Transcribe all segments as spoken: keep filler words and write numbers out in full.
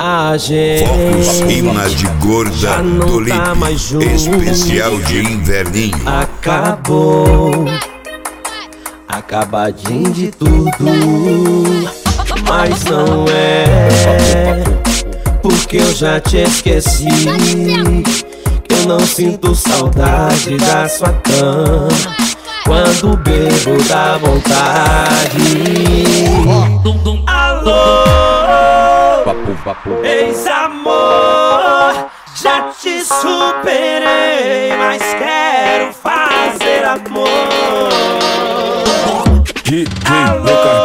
A gente Focos Rima de Gorda do tá Limpe, especial de inverninho. Acabou, acabadinho de tudo, mas não é, porque eu já te esqueci. Eu não sinto saudade da sua cama, quando bebo dá vontade. Alô, ex-amor, já te superei, mas quero fazer amor. D J Alô,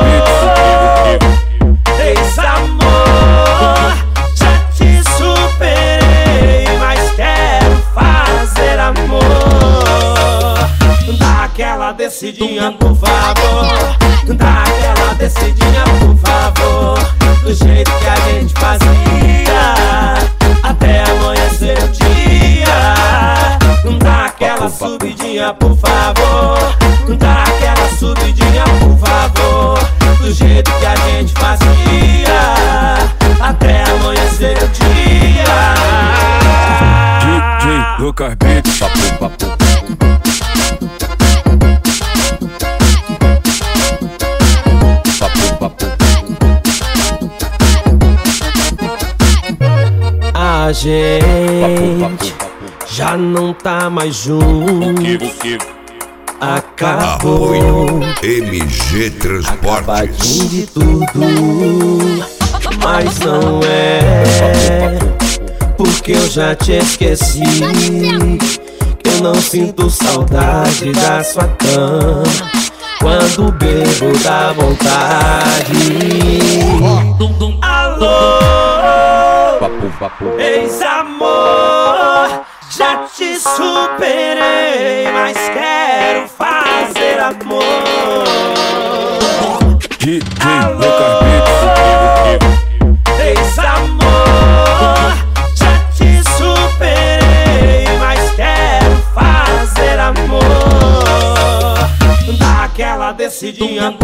ex-amor, já te superei, mas quero fazer amor. Dá aquela descidinha, por favor. Dá aquela descidinha, por favor. Do jeito que a gente fazia, até amanhecer o dia. Dá aquela subidinha, por favor. Dá aquela subidinha, por favor. Do jeito que a gente fazia, até amanhecer o dia. D J Lucas Beats, papo, papo. A gente já não tá mais junto. Acabou, Apoio M G Transportes. acabadinho de tudo, mas não é, porque eu já te esqueci. Eu não sinto saudade da sua cama, quando bebo dá vontade. Alô, ex-amor, já te superei, mas quero fazer amor. D J Lucas Beats, Ex-amor, já te superei, mas quero fazer amor. Dá aquela descidinha,